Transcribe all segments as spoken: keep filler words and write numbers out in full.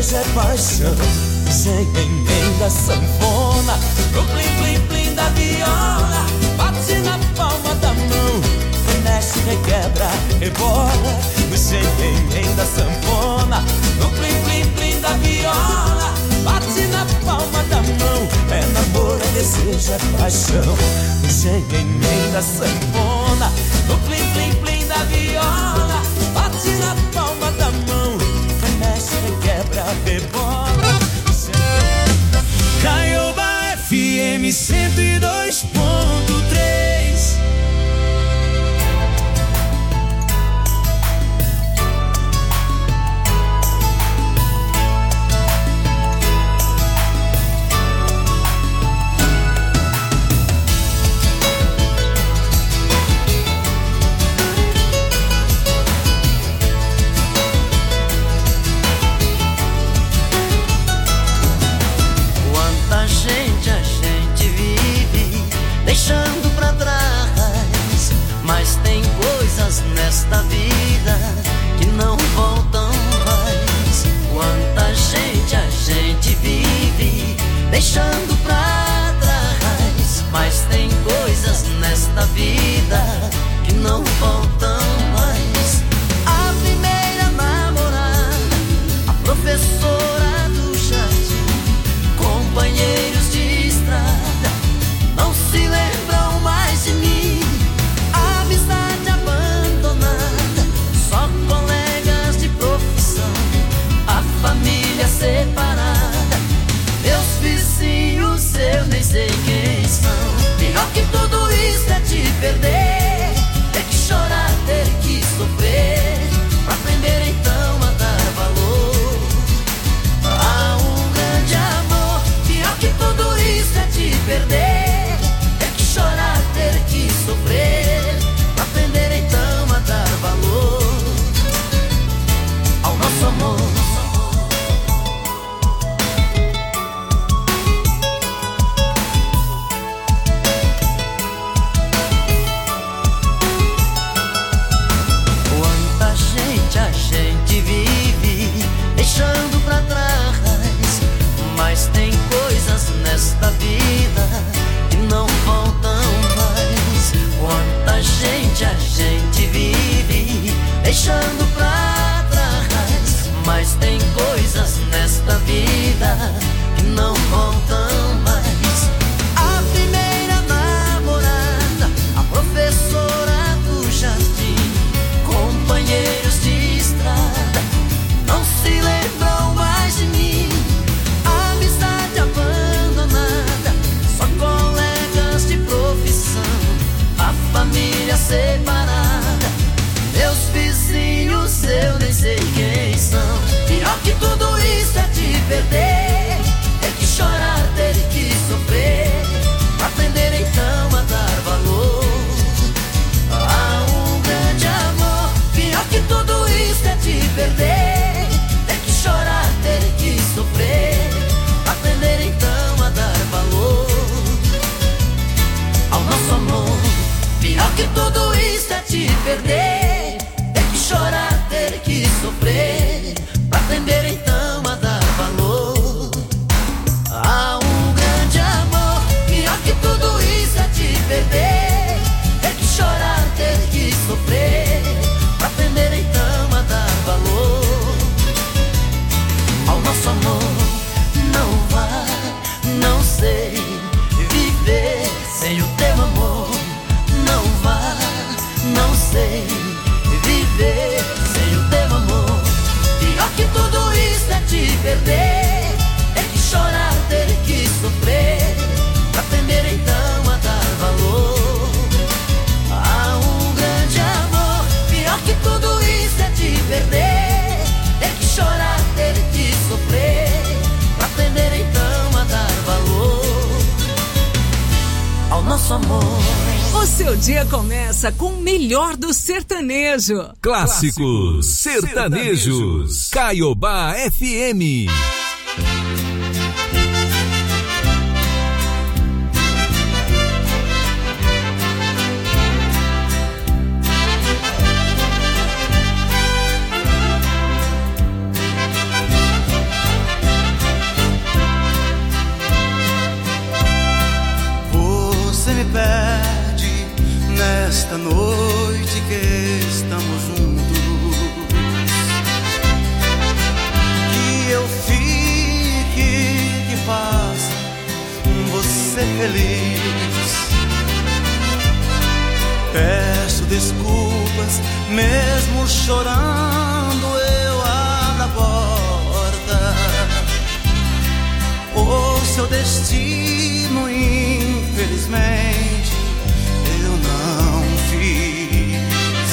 desejo é paixão. Sem emenda sanfona, no plim plim plim da viola, bate na palma da mão, mexe, requebra, rebola. Sem emenda sanfona, no plim plim plim da viola, bate na palma da mão. É namoro, é desejo, é paixão. Sem emenda sanfona, no plim plim plim da viola, bate na palma da mão, mexe, requebra, rebola. Caioba F M cento e dois ponto três. Deixando pra trás, mas tem coisas nesta vida que não voltam mais. Quanta gente a gente vive deixando pra trás, mas tem coisas nesta vida que não voltam mais. A primeira namorada, a professora do jardim, companheiros de estrada, não se lembram mais de mim. A amizade abandonada, só colegas de profissão, a família separada, meus vizinhos eu nem sei quem são. Pior que tudo isso é te perder, ter que chorar, ter que sofrer, pra aprender então a dar valor a um grande amor. Pior que tudo isso é te perder, chorar, ter que sofrer, pra aprender então a dar valor ao nosso amor. Quanta gente a gente vive deixando pra trás, mas tem coisas nesta vida que não voltam mais. Quanta gente a gente vive deixando pra trás, mas tem coisas nesta vida que não voltam mais. A primeira namorada, a professora do jardim, companheiros de estrada, não se lembram mais de mim. A amizade abandonada, só colegas de profissão, a família separada, meus vizinhos eu nem sei quem são. Pior que tudo isso é te perder, ter que chorar, ter que sofrer, pra aprender então a dar valor a um grande amor. Pior que tudo isso é te perder, ter que chorar, ter que sofrer, pra aprender então a dar valor ao nosso amor. Pior que tudo isso é te perder, ter que chorar, ter que sofrer, pra aprender então a dar valor a um grande amor. Pior que tudo isso é te perder, ter que chorar, ter que sofrer, pra aprender então a dar valor ao nosso amor. Não vá, não sei viver sem o teu amor. Não vá, não sei viver sem o teu amor. Pior que tudo isso é te perder, ter que chorar, ter que sofrer, pra aprender então a dar valor a um grande amor. Pior que tudo isso é te perder, ter que chorar, ter que sofrer, pra aprender então a dar valor ao nosso amor. O seu dia começa com o melhor do sertanejo. Clássicos sertanejos. Caioba F M. mesmo chorando eu abro a porta. O seu destino, infelizmente, eu não fiz.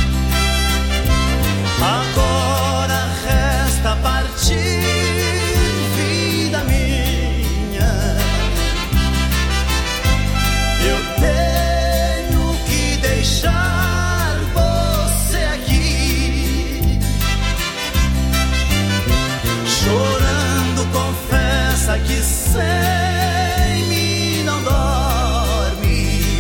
Agora resta partir, vida minha. Eu tenho que deixar você aqui. Chorando, confessa que sem mim não dorme.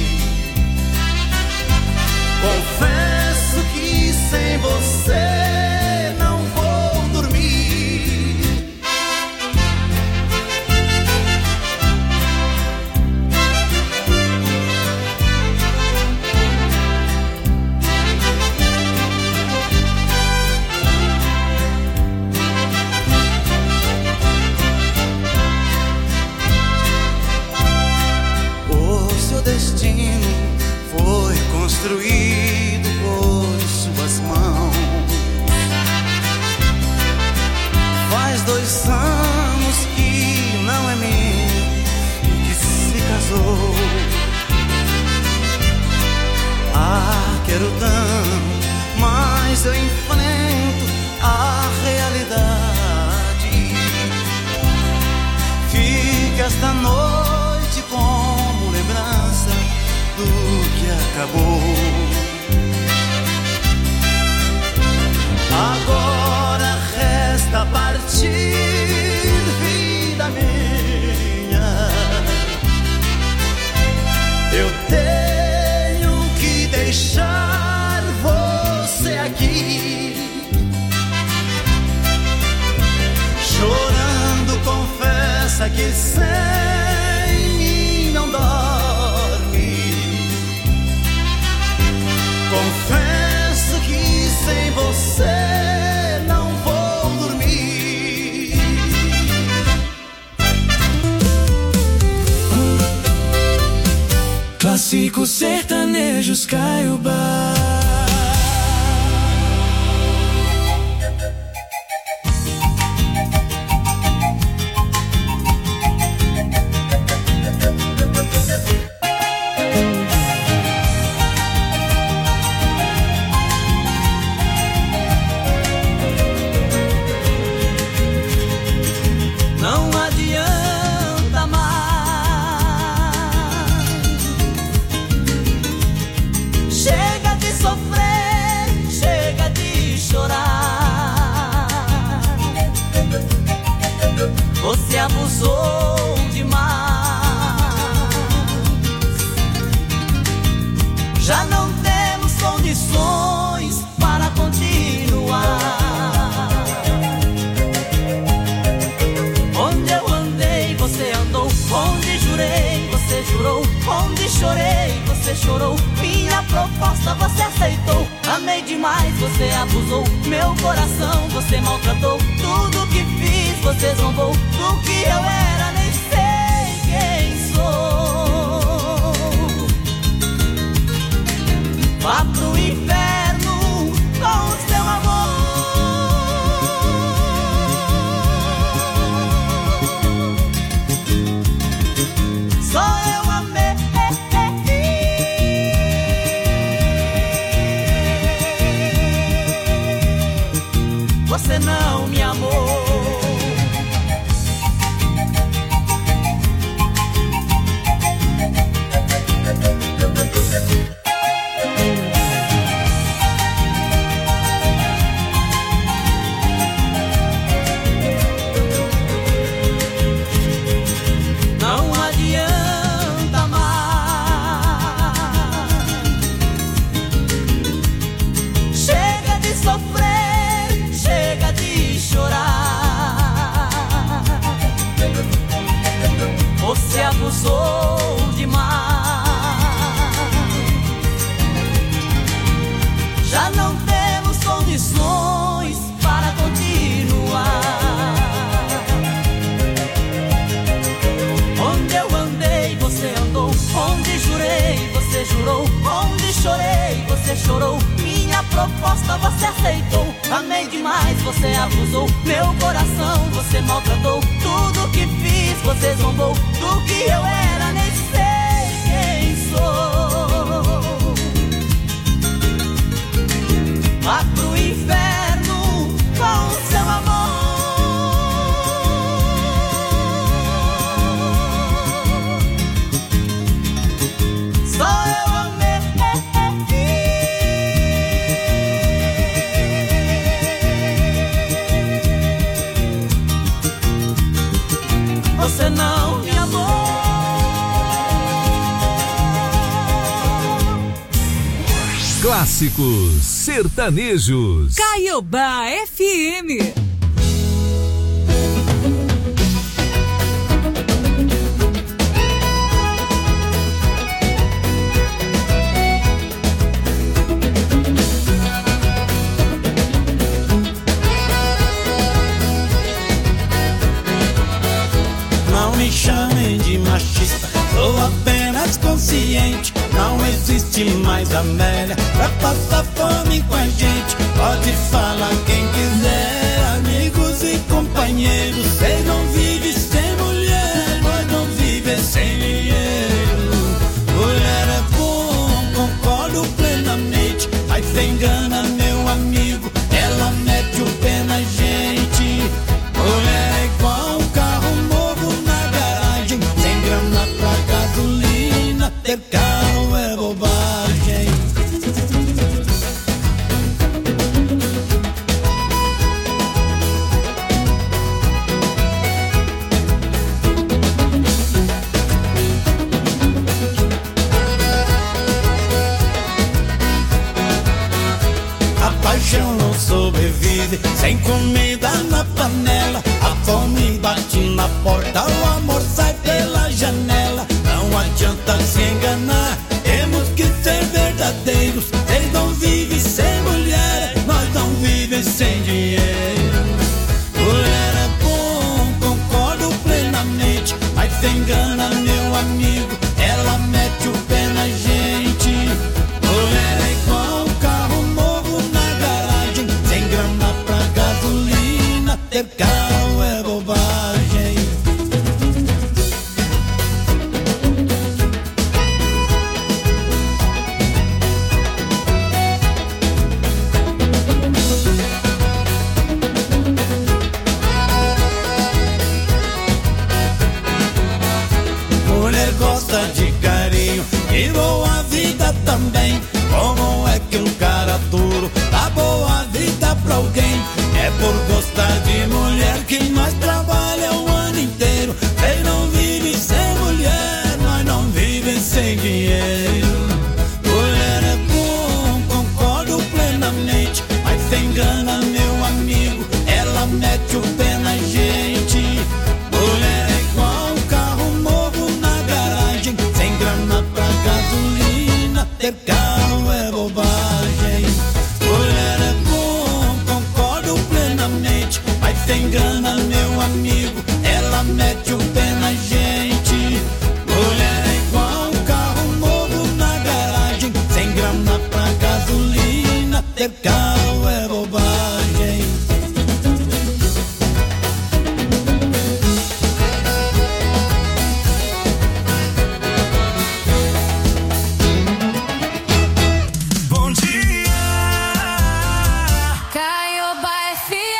Confesso que sem você não vou dormir. O seu destino foi construído por suas mãos. Faz dois anos que não é meu e que se casou. Ah, quero tanto, mas eu enfrento a realidade. Fica esta noite como lembrança do que acabou. Agora resta partir, vida minha. Eu tenho que deixar você aqui. Chorando, confessa que sem mim não dorme. Confesso que sem você não vou dormir. Clássicos sertanejos Caiobá. Não adianta mais. Chega de sofrer, chega de chorar. Você abusou demais. Já não temos condições para continuar. Onde eu andei, você andou. Onde jurei, você jurou. Onde chorei, você chorou. Minha proposta você aceitou. Amei demais, você abusou. Meu coração você maltratou. Tudo que fiz você zombou. Do que eu era nem sei quem sou. Vá pro inferno com o seu amor. Só eu amei. Você não me amou. Não adianta mais. Chega de sofrer, chega de chorar. Você abusou demais. Já não temos condições para continuar. Onde eu andei, você andou. Onde jurei, você jurou. Onde chorei, você chorou. Minha prova proposta você aceitou. Amei demais, você abusou. Meu coração você maltratou. Tudo que fiz você zombou. Do que eu era nem sei quem sou. Vá pro inferno com o seu amor. Só eu amei. Você não me amou. Clássicos sertanejos. Caiobá F M. Não me chamem de machista, sou apenas consciente. Não existe mais Amélia pra passar fome com a gente. Pode falar quem quiser, amigos e companheiros. Cês não vivem sem mulher, nós não vivem sem dinheiro. Mulher é bom, concordo plenamente, mas cê engana meu amigo, ela mete o pé na gente. Mulher é igual um carro novo na garagem, sem grana pra gasolina, ter carro é bobagem. A paixão não sobrevive sem comida na panela. A fome bate na porta, o amor sai pela janela. Não adianta se enganar, temos que ser verdadeiros. Eles não vivem sem mulher, nós não vivem sem dinheiro. Mulher é bom, concordo plenamente, mas se engana meu amigo, ela mete o pé na gente. Mulher é igual um carro novo na garagem, sem grana pra gasolina, ter carro é bobagem. Mulher gosta de carinho e boa vida também. Como é que um cara duro dá boa vida pra alguém? É por gostar de mulher que nós trabalha o ano inteiro. Cês não vivem sem mulher, nós não vivem sem dinheiro. Mulher é bom, concordo plenamente, mas se engana meu amigo, ela mete o pé na gente. Mulher é igual um carro novo na garagem, sem grana pra gasolina, ter carro é bobagem. Mulher é bom, concordo plenamente, mas se engana meu amigo, ela mete o pé na gente. Mulher é igual um carro novo na garagem, sem grana pra gasolina, ter carro é bobagem. Bom dia, Caiobá F M.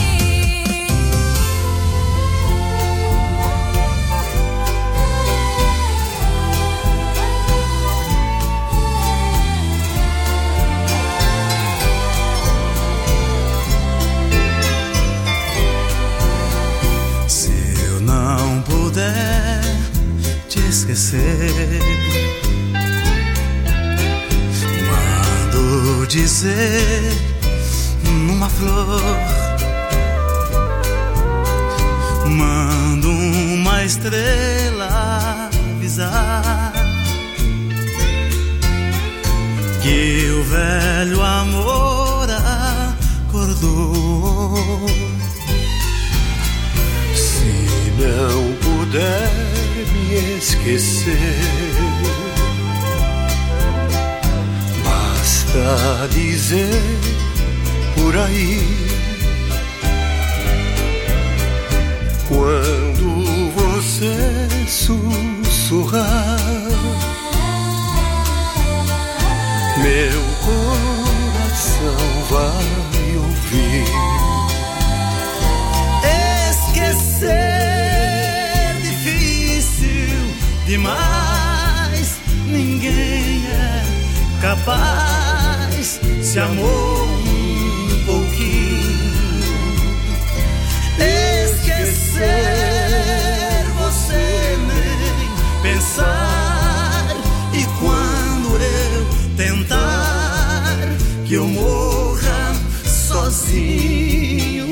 se eu não puder te esquecer, mando dizer numa flor, mando uma estrela avisar que o velho amor acordou. Se não puder me esquecer, basta a dizer por aí. Quando você sussurrar, meu coração vai ouvir. Esquecer difícil demais, ninguém é capaz. Se amou um pouquinho, esquecer você nem pensar. E quando eu tentar que eu morra sozinho,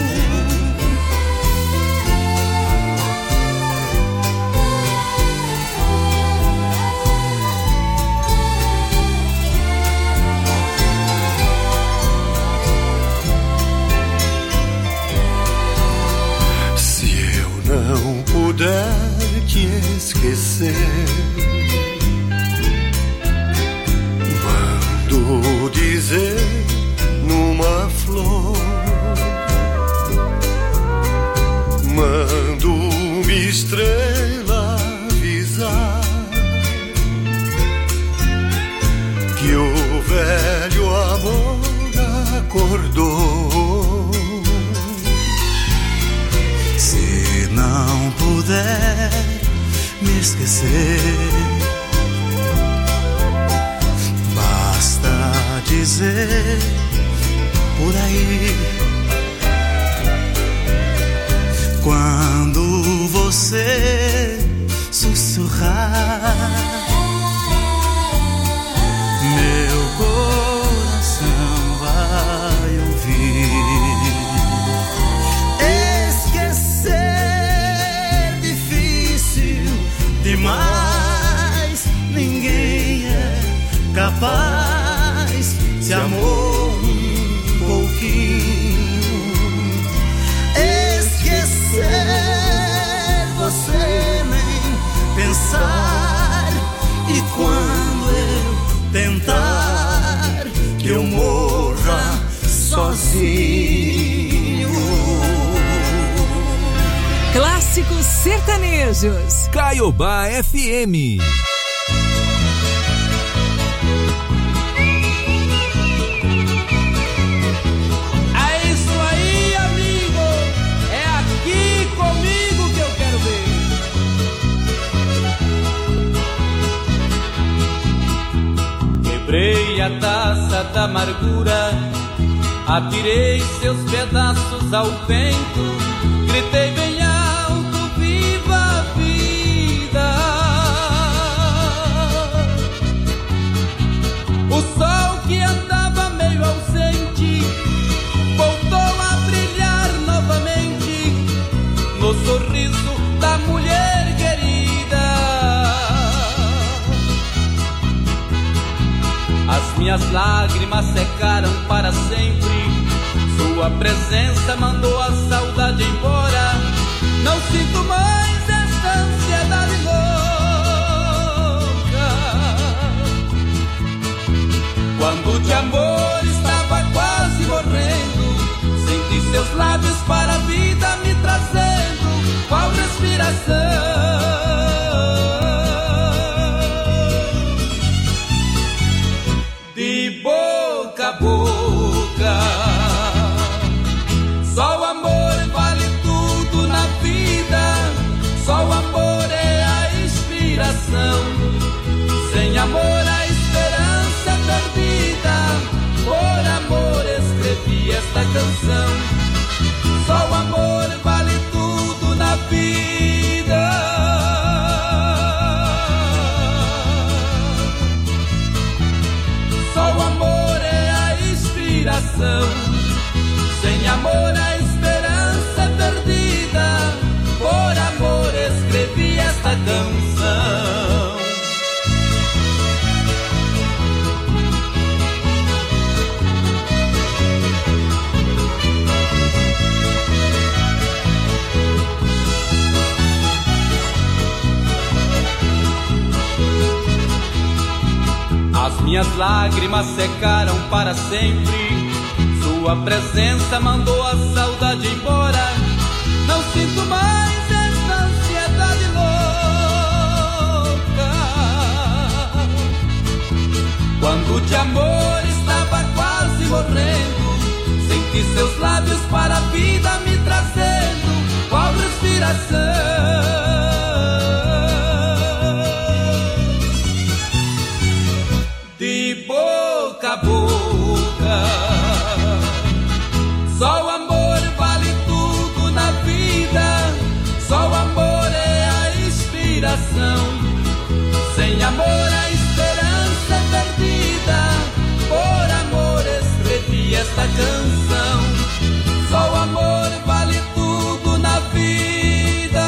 não puder te esquecer, mando dizer numa flor, mando uma estrela avisar que o velho amor acordou. Se não puder me esquecer, basta dizer por aí. Quando você sussurrar, meu coração vai ouvir. Demais, ninguém é capaz. Se amou um pouquinho, esquecer você nem pensar. E quando eu tentar que eu morra sozinho. Clássicos sertanejos. Caiobá F M. É isso aí, amigo. É aqui comigo que eu quero ver. Quebrei a taça da amargura, atirei seus pedaços ao vento, gritei bem alto, viva a vida. O sol que andava meio ausente voltou a brilhar novamente no sorriso da mulher querida. As minhas lágrimas secaram para sempre, sua presença mandou a saudade embora. Não sinto mais esta ansiedade louca. Quando de amor estava quase morrendo, senti seus lábios para a vida me trazendo qual respiração. De boca a boca, só o amor vale tudo na vida, só o amor é a inspiração. Sem amor a esperança é perdida, por amor escrevi esta canção. Só o amor vale tudo na vida. Só o amor é a inspiração. Sem amor a esperança é perdida, por amor escrevi esta canção. As minhas Minhas lágrimas secaram para sempre. Sua presença mandou a saudade embora. Não sinto mais essa ansiedade louca. Quando de amor estava quase morrendo, senti seus lábios para a vida me trazendo, qual respiração. De boca a boca, só o amor vale tudo na vida, só o amor é a inspiração. Sem amor a esperança é perdida, por amor escrevi esta canção. Só o amor vale tudo na vida,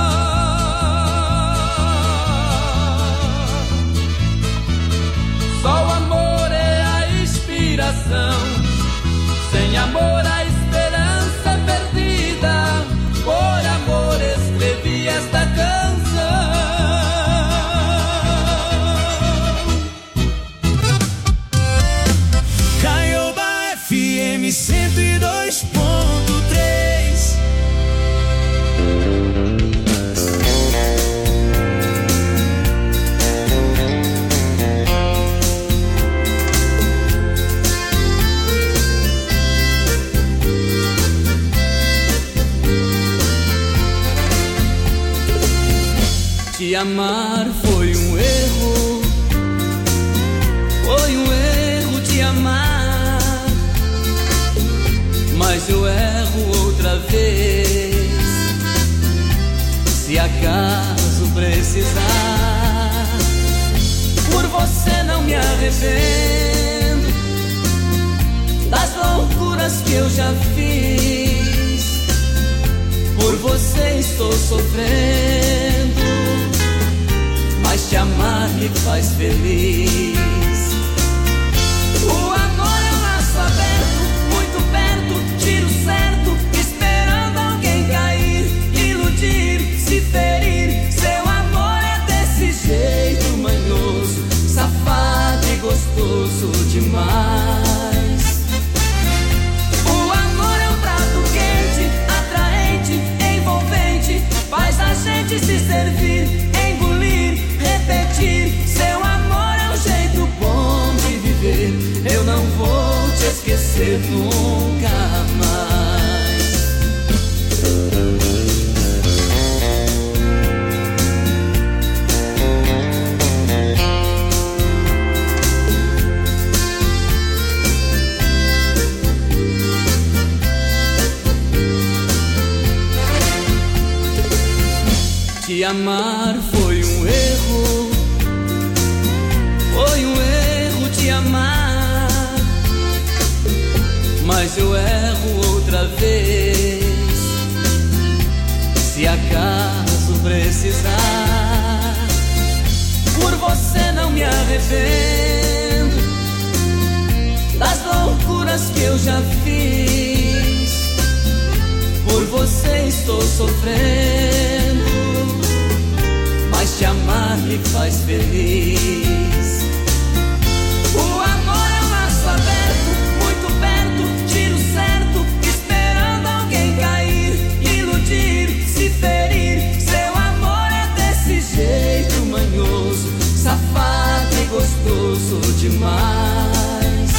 só o amor é a inspiração. Sem amor a esperança é perdida, por amor escrevi esta canção. Caioba F M cento e dois ponto três. Te amar foi um erro, foi um erro te amar, mas eu erro outra vez, se acaso precisar. Por você não me arrependo das loucuras que eu já fiz, por você estou sofrendo, mas te amar me faz feliz. O amor é um laço aberto, muito perto, tiro certo, esperando alguém cair, iludir, se ferir. Seu amor é desse jeito manhoso, safado e gostoso demais. O amor é um prato quente, atraente, envolvente, faz a gente se servir, engolir, repetir. Seu amor é um jeito bom de viver, eu não vou te esquecer nunca mais. Te amar foi um erro, foi um erro te amar, mas eu erro outra vez, se acaso precisar. Por você não me arrependo das loucuras que eu já fiz, por você estou sofrendo, mas te amar me faz feliz. O amor é um laço aberto, muito perto, tiro certo, esperando alguém cair, iludir, se ferir. Seu amor é desse jeito manhoso, safado e gostoso demais.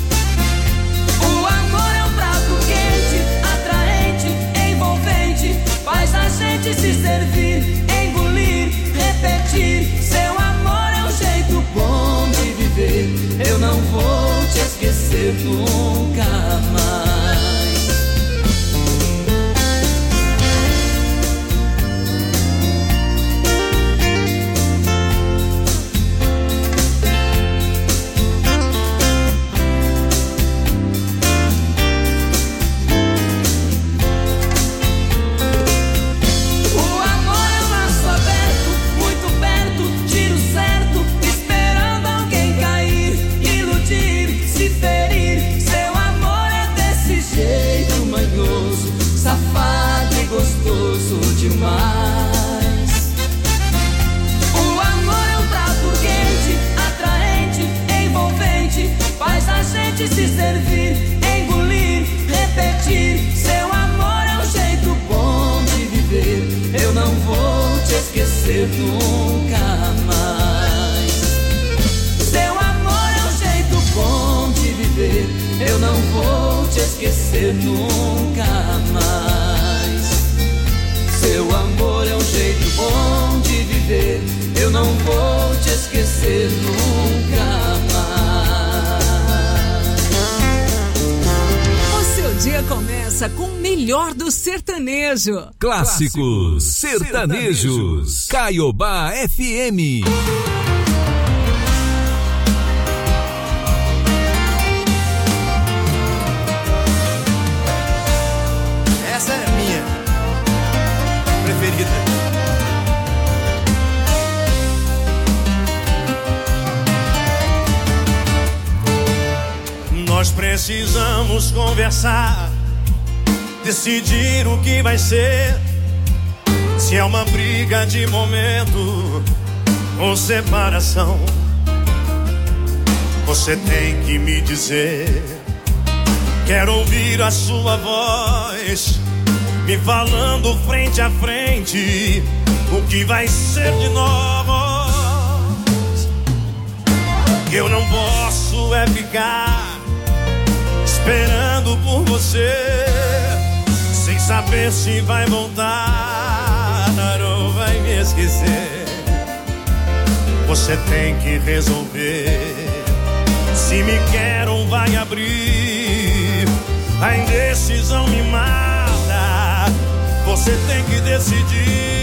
O amor é um prato quente, atraente, envolvente, faz a gente se servir, engolir, repetir. Seu amor é um jeito bom esquecer nunca mais. Seu amor é um jeito bom de viver, eu não vou te esquecer nunca mais. O seu dia começa com o melhor do sertanejo. Clássicos sertanejos. Caiobá F M. Essa é a minha preferida. Nós precisamos conversar, decidir o que vai ser. Se é uma briga de momento ou separação, você tem que me dizer. Quero ouvir a sua voz me falando frente a frente o que vai ser de nós. Eu não posso é ficar esperando por você, sem saber se vai voltar ou vai me esquecer. Você tem que resolver se me quer ou vai abrir. A indecisão me mata, você tem que decidir.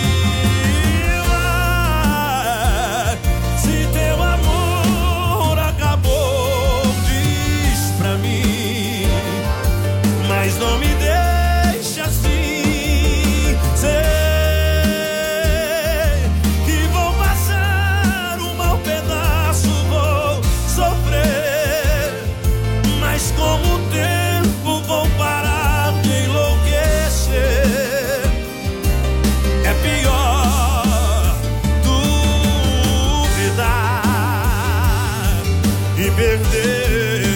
Se teu amor acabou, diz pra mim, mas não me deixe assim. Sei que vou passar um mau pedaço, vou sofrer, mas com o tempo vou parar de enlouquecer. É pior duvidar e perder.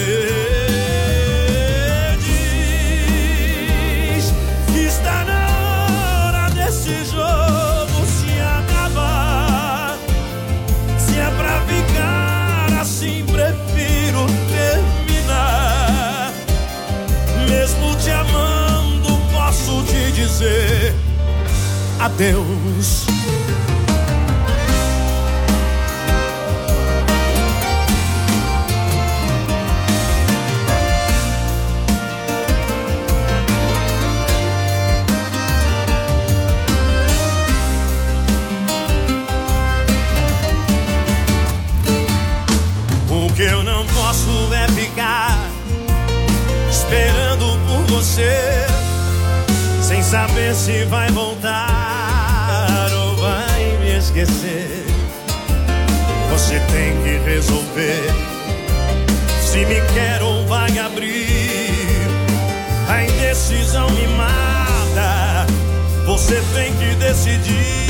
Dizer adeus. O que eu não posso é ficar esperando por você, sem saber se vai voltar ou vai me esquecer. Você tem que resolver se me quer ou vai abrir. A indecisão me mata, você tem que decidir.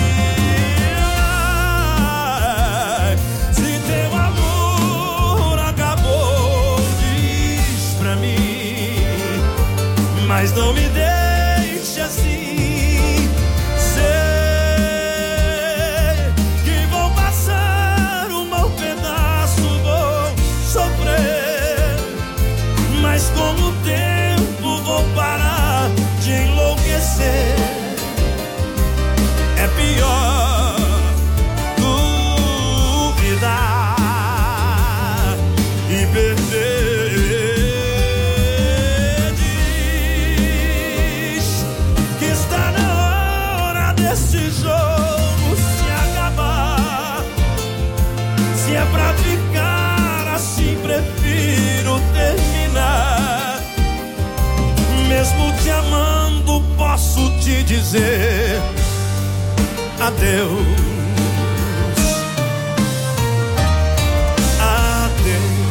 Se teu amor acabou, diz pra mim, mas não me dê assim. Sei que vou passar um mau pedaço, vou sofrer, mas com o tempo vou parar de enlouquecer. É pior duvidar e perder. Esse jogo se acabar, se é pra ficar assim, prefiro terminar. Mesmo te amando, posso te dizer adeus. Adeus.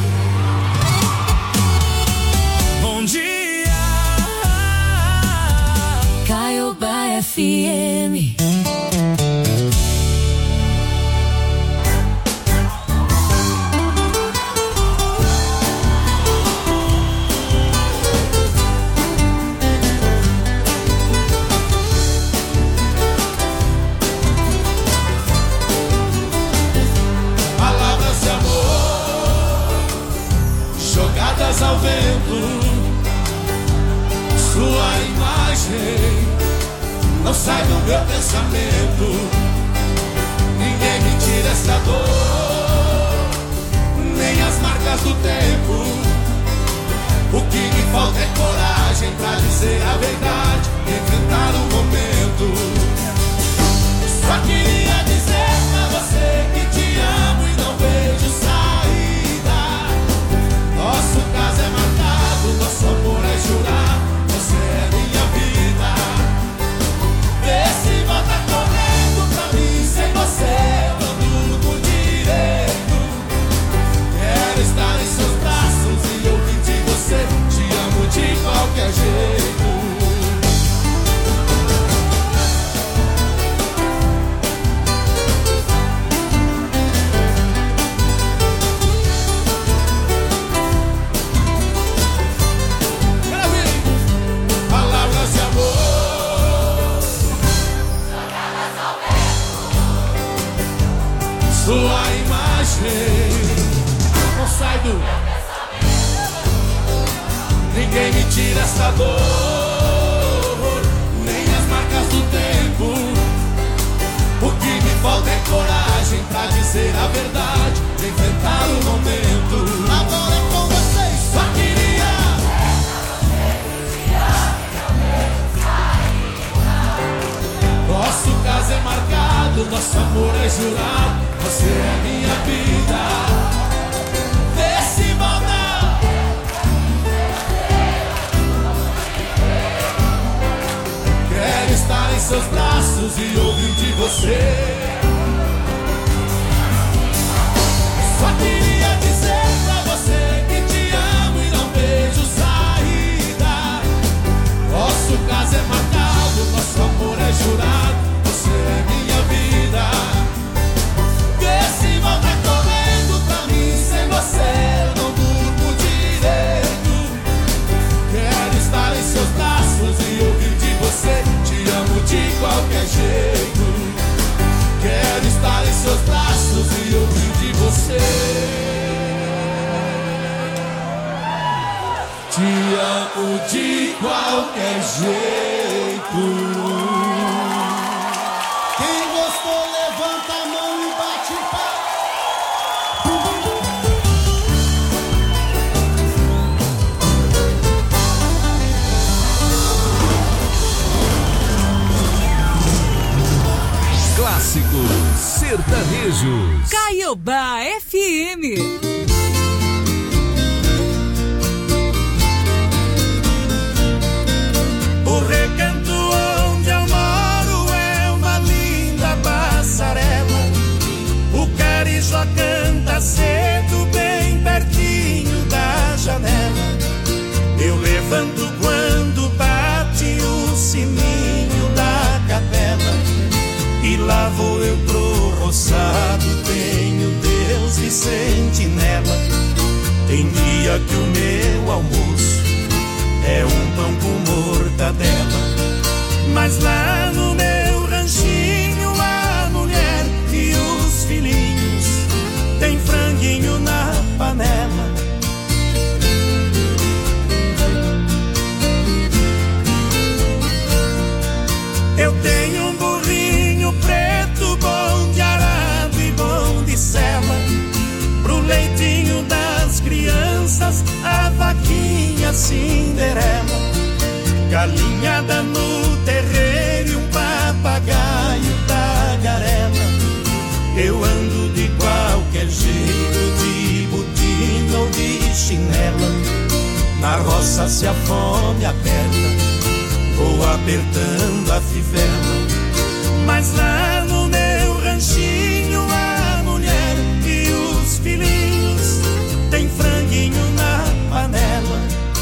Bom dia, Caiobá F M. Palavras de amor jogadas ao vento, imagem não sai do meu pensamento. Ninguém me tira essa dor, nem as marcas do tempo. O que me falta é coragem pra dizer a verdade, enfrentar o momento. Só queria dizer pra você que te amo e não vejo saída. Nosso caso é marcado, nosso amor é jurado. Você é minha vida. Vê se volta correndo pra mim. Sem você eu não durmo direito. Quero estar em seus braços e ouvir de você. Te amo de qualquer jeito. Palavras de amor, sua imagem não sai do ninguém me tira essa dor, nem as marcas do tempo. O que me falta é coragem pra dizer a verdade, enfrentar o momento. Agora é com vocês, só queria. Nosso caso é marcado, nosso amor é jurado. Você é minha vida. Vê se volta. Quero estar em seus braços e ouvir de você. Só queria dizer pra você que te amo e não vejo saída. Nosso caso é marcado, nosso amor é jurado. Você é minha vida. Vê se volta correndo pra mim. Sem você eu não durmo direito. Quero estar em seus braços e ouvir de você. Te amo de qualquer jeito. Quero estar em seus braços e ouvir de você. Te amo de qualquer jeito. Quem gostou, levanta a mão e bate Clássicos sertanejos. Caiobá F M. O recanto onde eu moro é uma linda passarela. O carijó canta cedo bem pertinho da janela. Eu levanto quando bate o sininho da capela. E lá vou eu pro roçado, tenho Deus de sentinela. Tem dia que o meu almoço é um pão com mortadela. Mas lá no meu ranchinho a mulher e os filhinhos tem franguinho na panela. Eu tenho um burrinho preto, bom de arado e bom de sela. Pro leitinho das crianças, a vaquinha Cinderela. Galinhada no terreiro e um papagaio tagarela. Eu ando de qualquer jeito, de botina ou de chinela. Na roça se a fome aperta, vou apertando a fivela. Mas lá no meu ranchinho a mulher e os filhinhos tem franguinho na panela.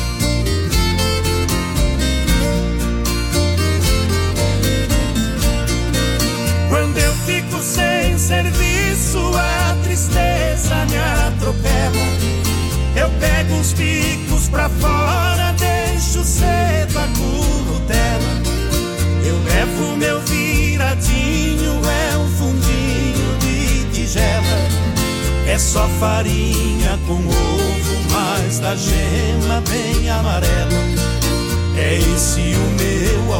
Quando eu fico sem serviço a tristeza me atropela. Eu pego uns picos pra fora, deixo cedo a curutela. Eu levo meu viradinho, é um fundinho de tigela. É só farinha com ovo, mas da gema bem amarela. É esse o meu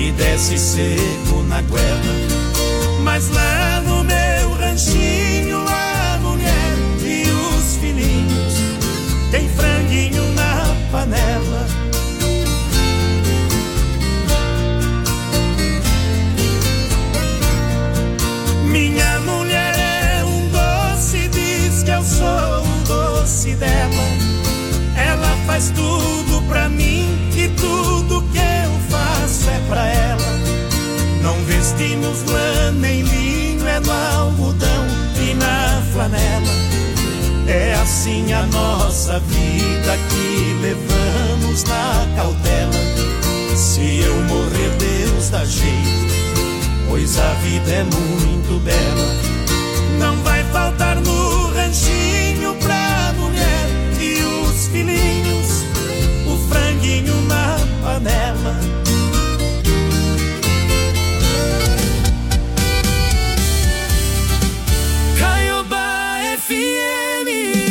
e desce seco na guerra. Mas lá no meu ranchinho a mulher e os filhinhos tem franguinho na panela. Minha mulher é um doce, diz que eu sou o doce dela. Ela faz tudo pra mim e tudo que eu faço é pra ela. Não vestimos lã nem linho, é no algodão e na flanela. É assim a nossa vida que levamos na cautela. Se eu morrer, Deus dá jeito, pois a vida é muito bela. Não vai faltar no ranchinho pra mulher e os filhinhos o franguinho na panela. Caiobá F M.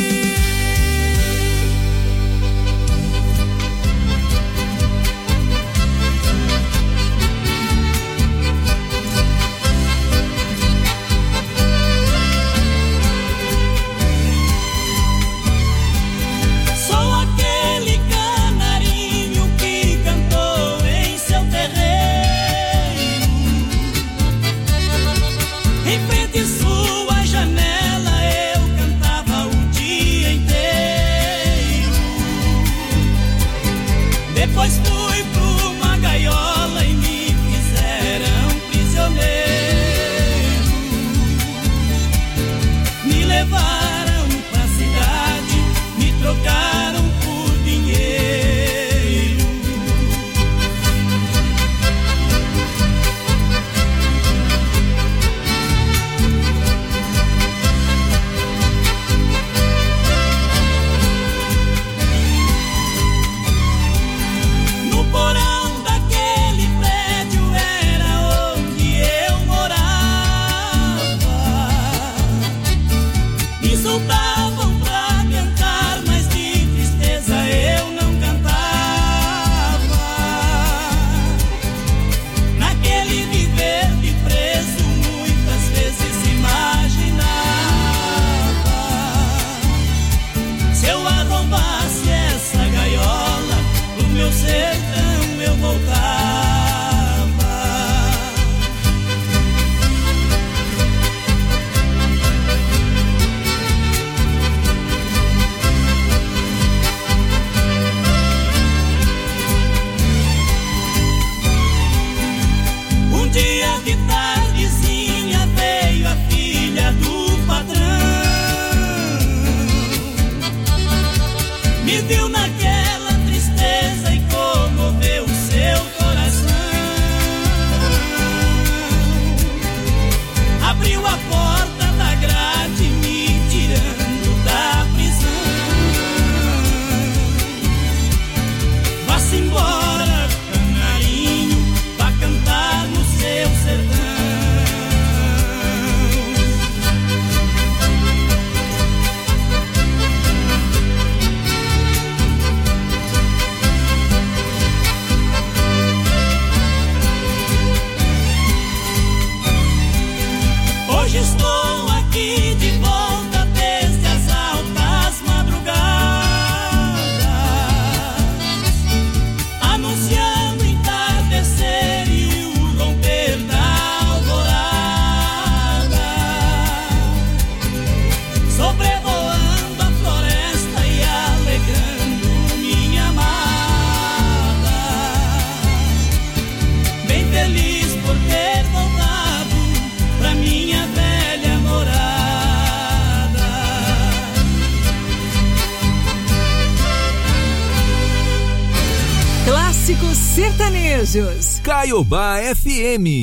Sertanejos. Caiobá F M.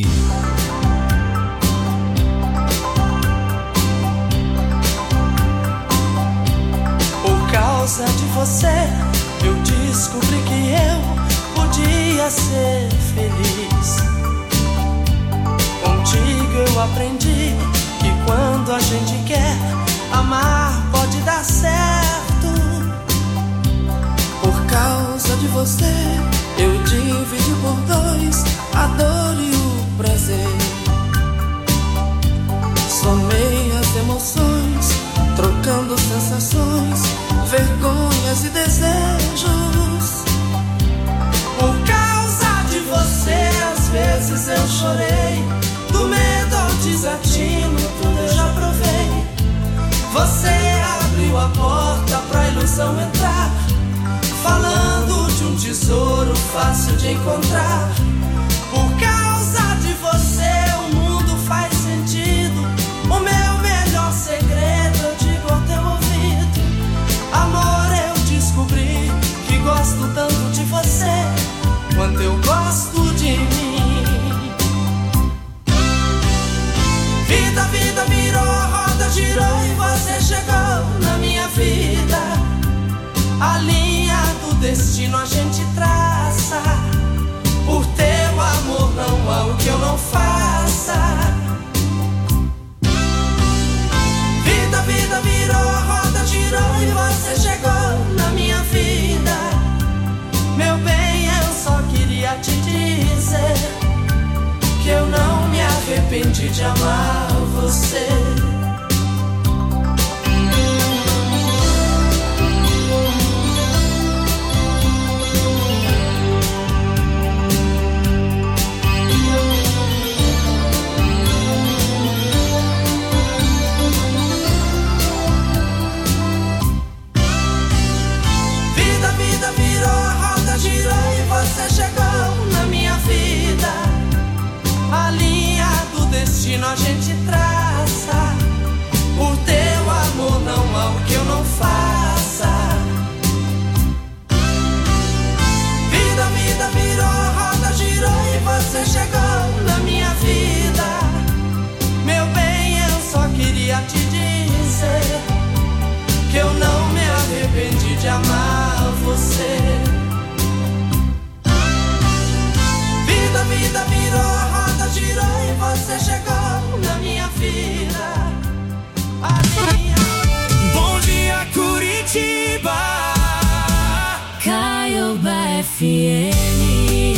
Por causa de você, eu descobri que eu podia ser feliz. Contigo eu aprendi que quando a gente quer amar, pode dar certo. Por causa de você, eu divide por dois a dor e o prazer. Somei as emoções, trocando sensações, vergonhas e desejos. Por causa de você, às vezes eu chorei, do medo ao desatino, tudo eu já provei. Você abriu a porta pra ilusão entrar, falando de um tesouro fácil de encontrar. Por causa de você o mundo faz sentido. O meu melhor segredo eu digo ao teu ouvido. Amor, eu descobri que gosto tanto de você quanto eu gosto de mim. Vida, vida virou, roda girou e você chegou na minha vida. A linha do destino a gente traça. Por teu amor não há o que eu não faça. Vida, vida virou, roda girou e você chegou na minha vida. Meu bem, eu só queria te dizer que eu não me arrependi de amar você. Você chegou na minha vida. A linha do destino a gente traça. Por teu amor não há o que eu não faça. Vida, vida virou, roda girou e você chegou na minha vida. Meu bem, eu só queria te dizer que eu não me arrependi de amar você. Vida, vida virou, roda girou e você chegou na minha vida. A minha... Bom dia, Curitiba. Caioba F M.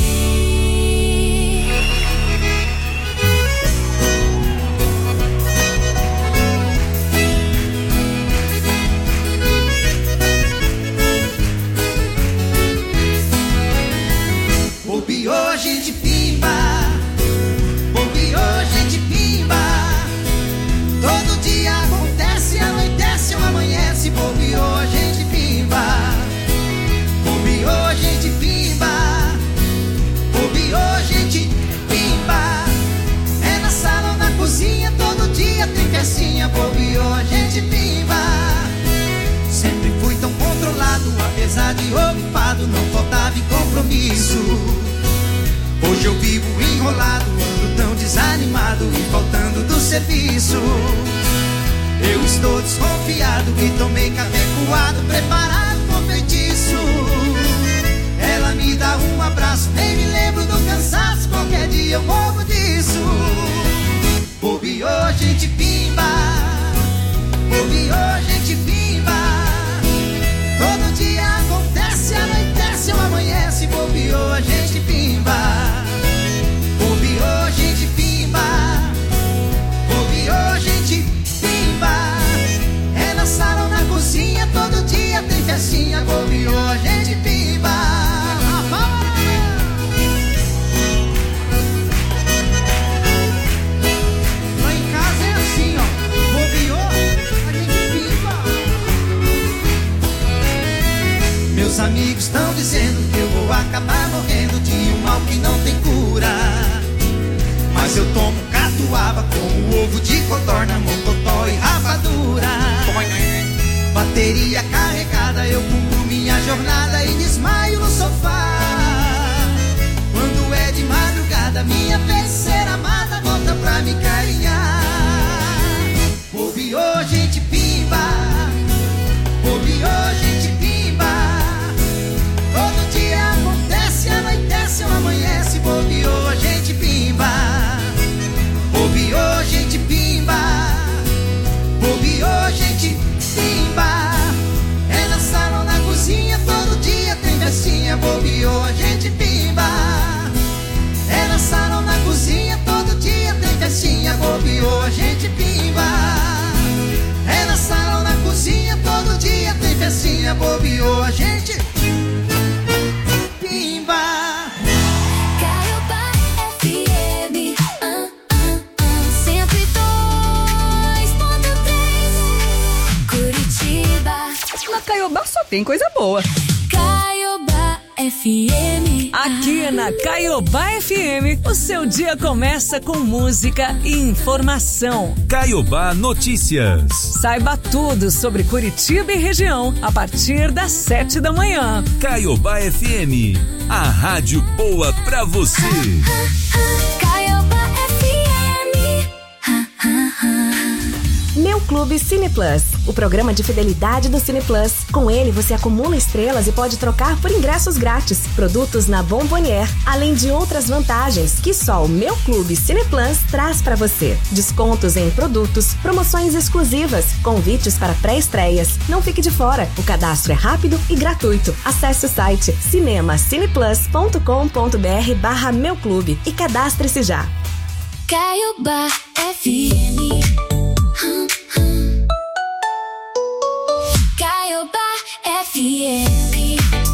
Bobeou, gente pimba. Bobeou, gente pimba. Todo dia acontece, anoitece ou amanhece. Bobeou, gente pimba. Bobeou, gente pimba. Bobeou, gente pimba. É na sala ou na cozinha, todo dia tem festinha. Bobeou, gente pimba. Sempre fui tão controlado, apesar de ocupado, não faltava em compromisso. Hoje eu vivo enrolado, ando tão desanimado e faltando do serviço. Eu estou desconfiado e tomei café coado, preparado com feitiço. Ela me dá um abraço, nem me lembro do cansaço, qualquer dia eu morro disso. Bobeou, gente pimba. Bobeou, gente pimba. Todo dia acontece, anoitece ou amanhece. Bobeou, gente pimba. Bobeou, gente pimba. Bobeou, gente pimba. É na sala ou na cozinha, todo dia tem festinha. Bobeou, gente pimba. Lá em casa é assim, ó. Bobeou, a gente pimba. Meus amigos estão dizendo que eu vou acabar morrendo de um mal que não tem cura. Mas eu tomo catuaba como ovo de codorna, mocotó e rapadura. Bateria carregada, eu cumpro minha jornada e desmaio no sofá. Quando é de madrugada, minha vez de ser amada volta pra me carinhar. Bobeou, gente pimba. Bobeou, gente pimba. Todo dia acontece, anoitece ou amanhece. Bobeou, gente pimba. Bobeou, gente pimba. Bobeou, gente pimba. É na sala ou na cozinha, todo dia tem tem coisa boa. Caiobá F M. Aqui na Caiobá F M, o seu dia começa com música e informação. Caiobá Notícias. Saiba tudo sobre Curitiba e região a partir das sete da manhã. Caiobá F M, a rádio boa pra você. Caiobá F M. Meu Clube Cine Plus, o programa de fidelidade do Cine Plus. Com ele, você acumula estrelas e pode trocar por ingressos grátis, produtos na Bombonier, além de outras vantagens que só o Meu Clube Cine Plus traz para você. Descontos em produtos, promoções exclusivas, convites para pré-estreias. Não fique de fora, o cadastro é rápido e gratuito. Acesse o site cinemacineplus ponto com ponto br barra Meu Clube e cadastre-se já. Caiobá F M. Caiobá F M.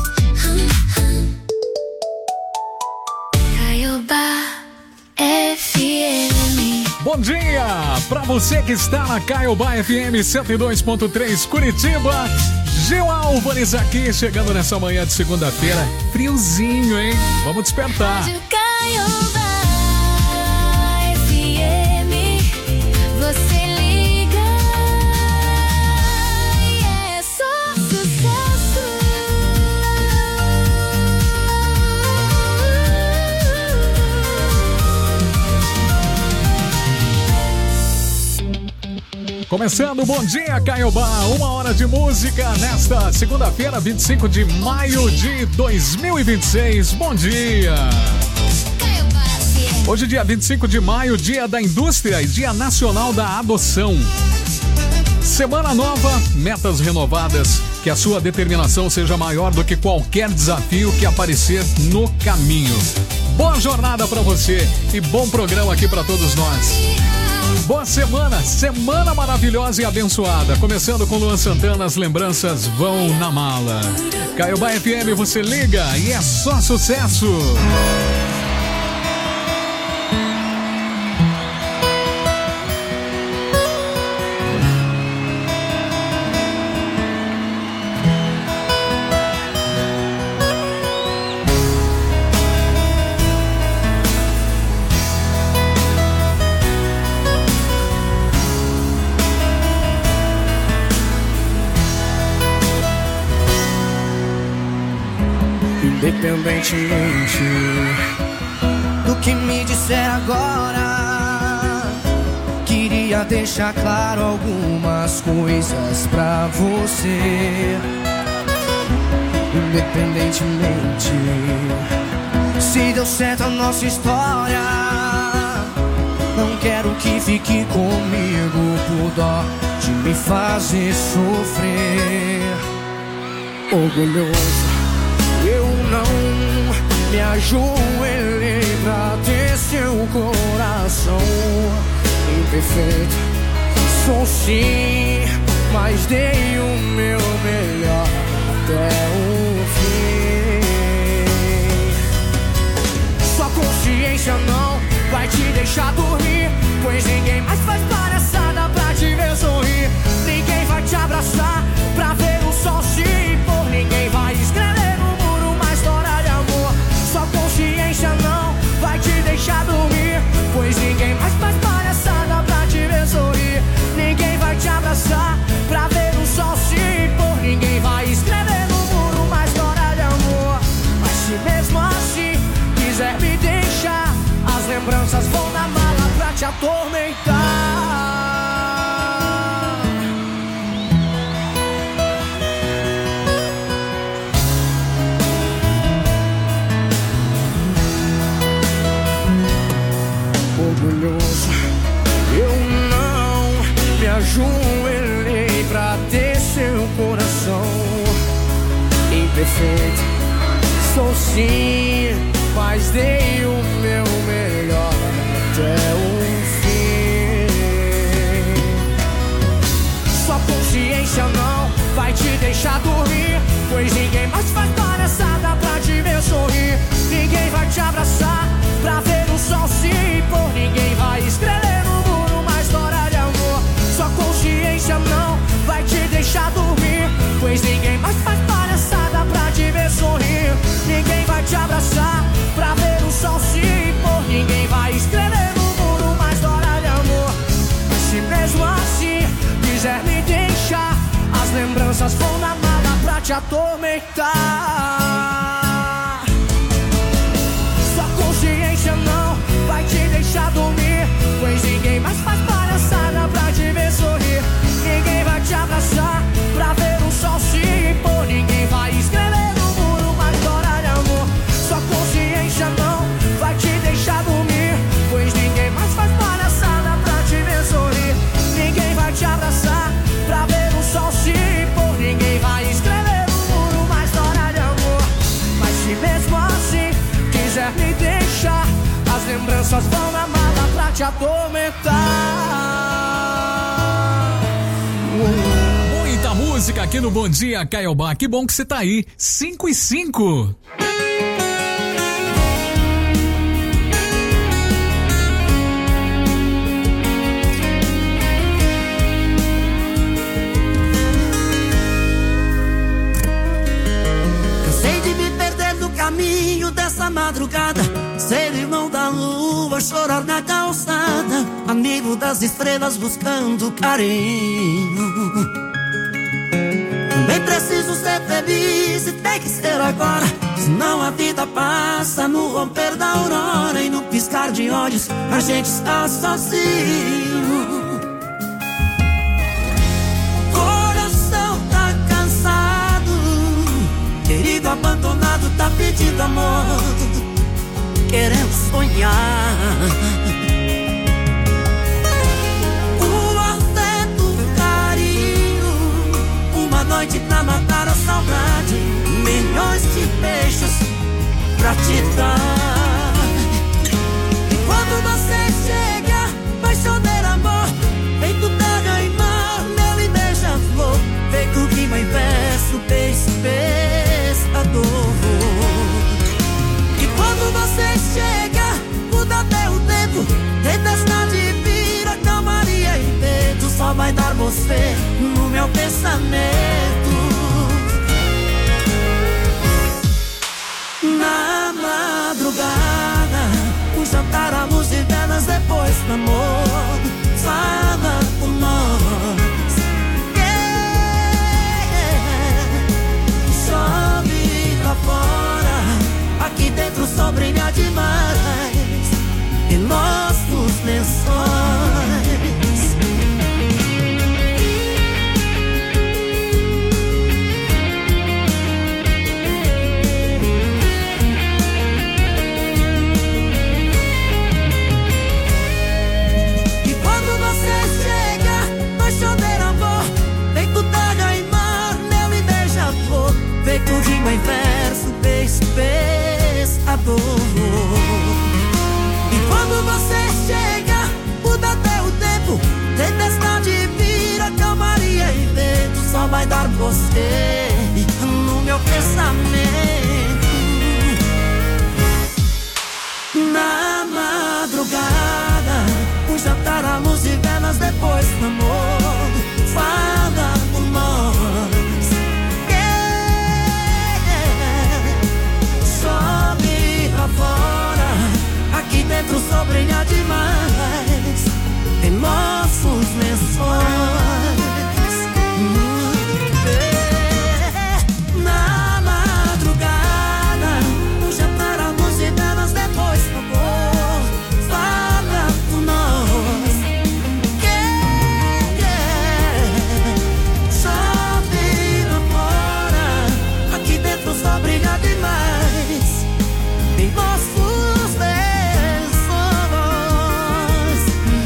Caiobá F M. Bom dia pra você que está na Caiobá F M cento e dois ponto três Curitiba. Gil Álvares aqui, chegando nessa manhã de segunda-feira. Friozinho, hein? Vamos despertar. Caiobá F M. Você liga e é só sucesso. Começando, bom dia, Caiobá. Uma hora de música nesta segunda-feira, vinte e cinco de maio de dois mil e vinte e seis. Bom dia. Hoje, dia vinte e cinco de maio, dia da indústria e dia nacional da adoção. Semana nova, metas renovadas. Que a sua determinação seja maior do que qualquer desafio que aparecer no caminho. Boa jornada pra você e bom programa aqui pra todos nós. Boa semana, semana maravilhosa e abençoada. Começando com Luan Santana, as lembranças vão na mala. Caiobá F M, você liga e é só sucesso. Independentemente do que me disser agora, queria deixar claro algumas coisas pra você. Independentemente se deu certo a nossa história, não quero que fique comigo por dó de me fazer sofrer. Orgulhoso eu não me ajoelhei pra ter seu coração imperfeito. Sou sim, mas dei o meu melhor até o fim. Sua consciência não vai te deixar dormir, pois ninguém mais faz palhaçada pra te ver sorrir. Ninguém vai te abraçar pra ver o sol se pôr. Ninguém vai escrever sua consciência não vai te deixar dormir, pois ninguém mais faz palhaçada pra te ver sorrir. Ninguém vai te abraçar pra ver o sol se pôr. Ninguém vai escrever no muro uma história de amor. Mas se mesmo assim quiser me deixar, as lembranças vão na mala pra te atormentar. Orgulhoso, eu não me ajoelhei pra ter seu coração imperfeito. Sou sim, mas dei o meu melhor até o fim. Sua consciência não vai te deixar dormir, pois ninguém mais faz palhaçada pra te ver sorrir. Ninguém vai te abraçar pra ver o sol se pôr. Ninguém vai escrever no muro uma história de amor. Sua consciência não vai te deixar dormir, pois ninguém mais faz palhaçada te atormentar. Sua consciência não vai te deixar dormir, pois ninguém mais faz palhaçada pra te ver sorrir. Ninguém vai te abraçar pra ver o sol se impor. Ninguém vai escrever no muro uma história de amor. Sua consciência não vai te deixar dormir, pois ninguém mais faz palhaçada pra te ver sorrir. Ninguém vai te abraçar pra ver o sol se impor. Ninguém vai escrever no muro uma história de amor. Mas se mesmo assim quiser me deixar, as lembranças vão na mala pra te atormentar. Muita música aqui no Bom Dia, Caiobá. Que bom que você tá aí. cinco e cinco. Cansei de me perder no caminho dessa madrugada, ser irmão da lua, chorar na calçada, amigo das estrelas buscando carinho. Também preciso ser feliz e tem que ser agora, senão a vida passa no romper da aurora, e no piscar de olhos a gente está sozinho. Coração tá cansado, querido abandonado tá pedindo amor, querendo sonhar. O afeto, o carinho, uma noite pra matar a saudade, milhões de beijos pra te dar. E quando você chega, vai chover amor, feito terra e mar, mel e beija-flor, feito rima em verso, beijo, pescador. E quando você chega, muda até o tempo, tempestade vira calmaria e medo, só vai dar você no meu pensamento. Na madrugada, um jantar à luz de velas depois do amor, fala por nós. Yeah. Chove lá fora, aqui dentro o sol brilha demais em nossos lençóis. E quando você chega, vai chover amor, feito terra e mar, mel e beija-flor, feito rima em verso, beijo, pescador. E quando você chega, muda até o tempo, tempestade vira calmaria e vento, só vai dar você no meu pensamento. Na madrugada, um jantar à luz de velas depois do amor, fala por nós. Yeah. Chove lá fora, aqui dentro o sol brilha demais em nossos lençóis. É. Na madrugada, um jantar à luz de velas depois do amor, fala por nós. Yeah. Chove lá fora, aqui dentro o sol brilha demais em nossos lençóis.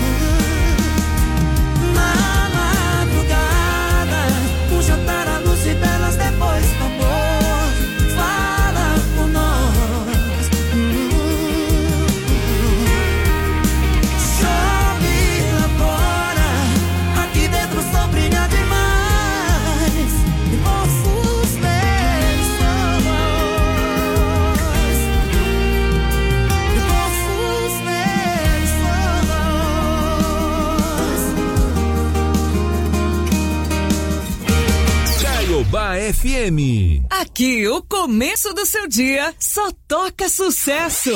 Na madrugada, um jantar à luz de velas depois do amor, fala por nós. Chove lá fora, aqui dentro o sol brilha demais em nossos lençóis. Em nossos lençóis. Caiobá F M. Aqui, o começo do seu dia só toca sucesso.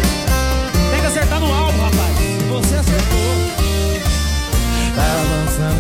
Tem que acertar no álbum, rapaz. Você acertou. Tá avançando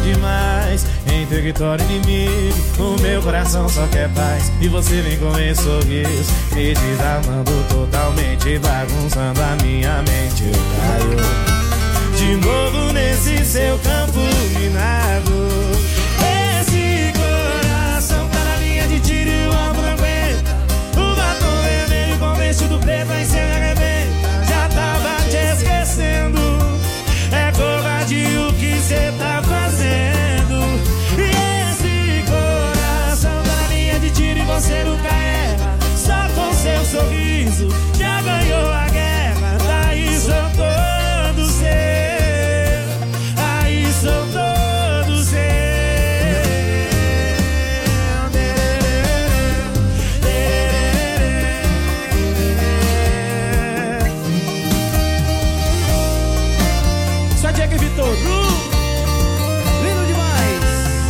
victória inimigo. O meu coração só quer paz e você vem com esse sorriso me desarmando totalmente, bagunçando a minha mente. Eu caio de novo nesse seu campo minado. Esse coração tá na linha de tiro e o alvo não aguenta. O batom vermelho com vestido preto aí cê me arrebenta. Já tava te esquecendo, é covardia o que cê tá fazendo. E esse coração tá na linha de tiro e você nunca erra. Só com seu sorriso já ganhou a guerra. Daí sou todo seu, aí sou todo seu. Só Jack Vitor, uh, lindo demais.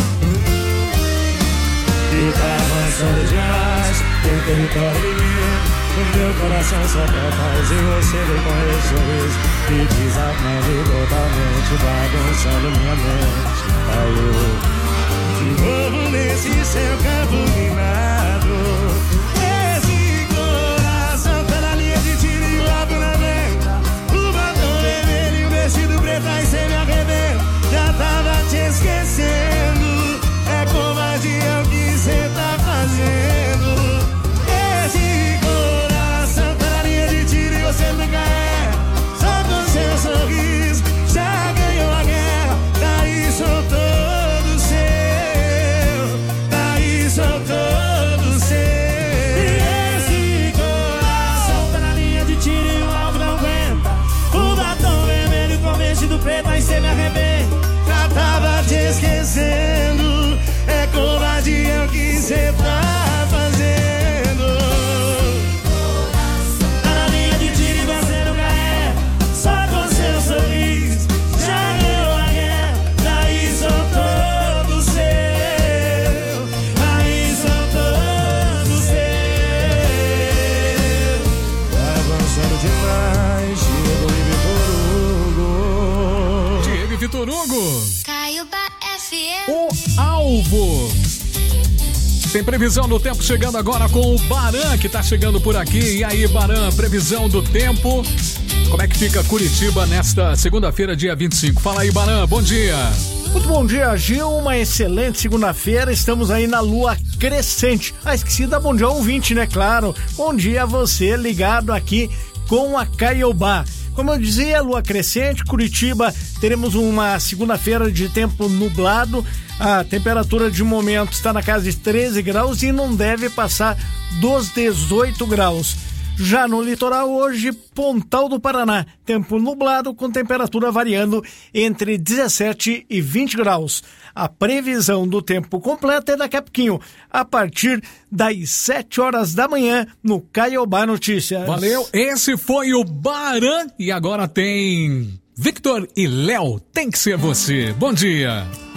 E tá avançando demais, tem território inimigo. O meu coração só quer paz e você vem com esse sorriso me desarmando totalmente, bagunçando minha mente. Caiu de novo nesse seu campo minado. Esse coração tá na linha de tiro e o alvo na venta. O batom vermelho e o vestido preto aí cê me arrebenta. Já tava te esquecendo, é covardia o que cê tá fazendo. Esse coração tá na linha de tiro e você nunca é. Só com seu sorriso já ganhou a guerra. Daí sou todo seu, daí sou todo seu. E esse coração tá na linha de tiro e o alvo não aguenta. O batom vermelho com vestido preto aí cê me arrebenta. Já tava te esquecendo, é covardia o que cê tá fazendo. Tá na linha de tiro e você nunca é. Só com seu sorriso já ganhou a guerra. Daí sou todo seu, aí sou todo seu. Tá avançando demais, Diego e Vitor Hugo. Diego e Vitor Hugo. Caiuba F M. O alvo. Tem previsão do tempo chegando agora com o Baran, que tá chegando por aqui. E aí, Baran, previsão do tempo. Como é que fica Curitiba nesta segunda-feira, dia vinte e cinco? Fala aí, Baran, bom dia. Muito bom dia, Gil. Uma excelente segunda-feira. Estamos aí na lua crescente. Ah, esqueci da bom dia ouvinte, né? Claro. Bom dia a você ligado aqui com a Caiobá. Como eu dizia, lua crescente, Curitiba, teremos uma segunda-feira de tempo nublado. A temperatura de momento está na casa de treze graus e não deve passar dos dezoito graus. Já no litoral hoje, Pontal do Paraná, tempo nublado com temperatura variando entre dezessete e vinte graus. A previsão do tempo completo é daqui a pouquinho, a partir das sete horas da manhã, no Caiobá Notícias. Valeu, esse foi o Baran e agora tem Victor e Léo, tem que ser você. Bom dia.